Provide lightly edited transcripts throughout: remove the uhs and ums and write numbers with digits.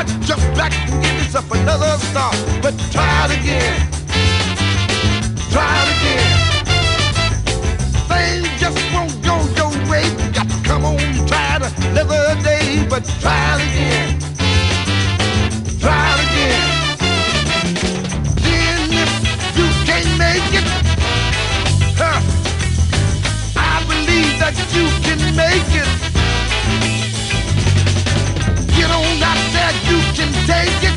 heart, jump back and give yourself another start. But try it again. Try it again. Things just won't go your way. You got to come on and try it another day. But try it again. Try it again. Then if you can't make it, I believe that you can make it. Get on out there, you can take it.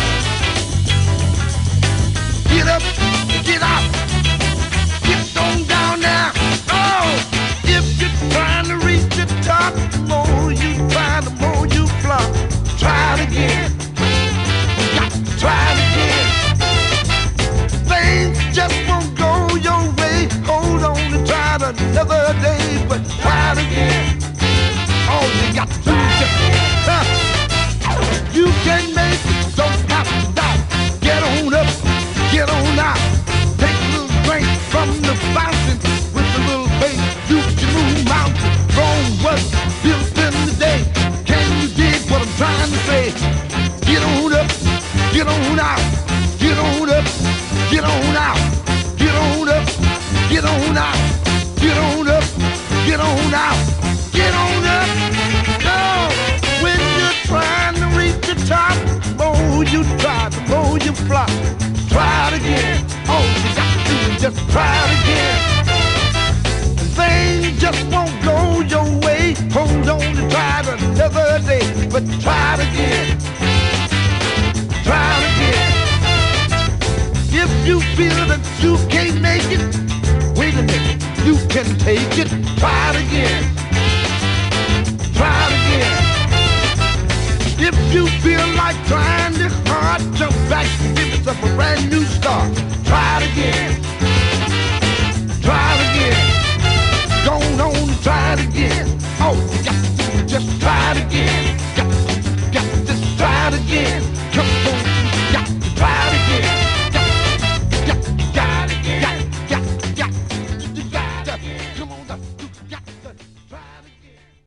Get up, get out, get on down now. Oh, if you're trying to reach the top, the more you try, the more you flop. Try it again. Got to try it again. Things just won't go your way. Hold on and try it another day, but try it again. All you got to do is just you can make it, don't have to doubt. Get on up, get on out. Take a little drink from the fountain. With a little faith, you can move mountains. Rome was built in the day. Can you dig what I'm trying to say? Get on up, get on out. Get on up, get on out. Get on up, get on out. Get on up, get on out. Get on up. No, when you're trying to reach the top, the more you try, the more you flop. Try it again. All you got to do is just try it again. Things just won't go your way. Hold on to try it another day, but try it again. Try it again. If you feel that you can't make it, wait a minute, you can take it. Try it again. Try it again. If you feel like trying this hard, jump back and give yourself a brand new start. Try it again. Try it again. Go on and try it again.